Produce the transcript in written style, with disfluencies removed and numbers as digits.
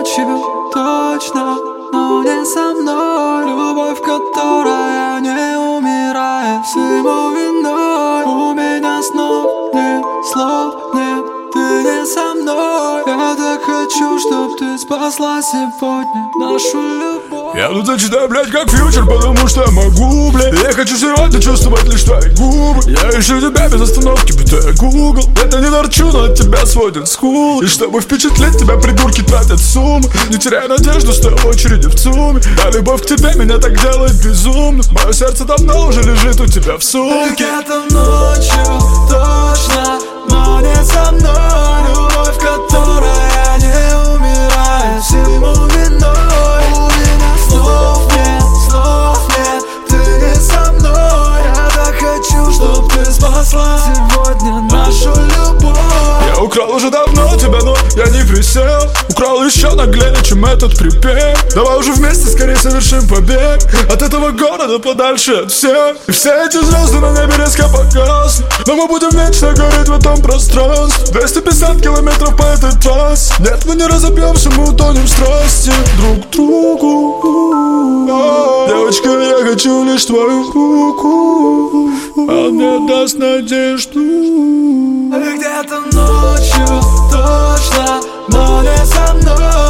ночью, точно, но не со мной. Любовь, которая не умирает, всему виной. У меня снов нет, слов нет, ты не со мной. Я так хочу, чтоб ты спасла сегодня нашу любовь. Я тут зачитаю, блядь, как фьючер, потому что я могу, блядь. Я хочу сегодня чувствовать лишь твои губы. Я ищу тебя без остановки, питая Google. Это не торчу, но от тебя сводит скул. И чтобы впечатлить тебя, придурки тратят суммы. Не теряй надежду, стоя в очереди в ЦУМе. А любовь к тебе меня так делает безумно. Мое сердце давно уже лежит у тебя в сумке. Где-то ночью, точно, но не со мной. Любовь, которая не умирает, всему виной. У меня слов нет, ты не со мной. Я так хочу, чтоб ты спасла сегодня нашу любовь. Я украл уже давно тебя, но я не присел. Украл еще наглее, чем этот припев. Давай уже вместе скорее совершим побег от этого города подальше от всех. И все эти звезды на небе резко погаснут, но мы будем вечно гореть в этом пространстве. 250 километров по этой трассе. Нет, мы не разобьемся, мы утонем в страсти друг к другу. Девочка, я хочу лишь твою руку, а мне даст надежду. Где-то ночью, точно, но не со мной.